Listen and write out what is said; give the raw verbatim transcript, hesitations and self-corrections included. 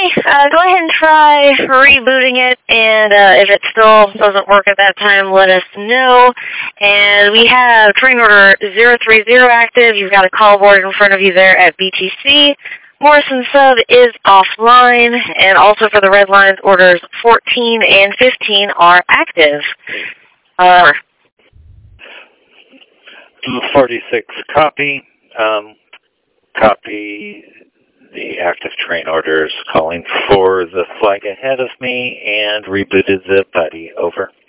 Okay, uh, go ahead and try rebooting it, and uh, if it still doesn't work at that time, let us know. And we have train order zero three zero active. You've got a call board in front of you there at B T C. Morrison sub is offline, and also for the red lines, orders fourteen and fifteen are active. Uh, forty-six, copy. Um, copy the active train orders calling for the flag ahead of me and rebooted the buddy. Over.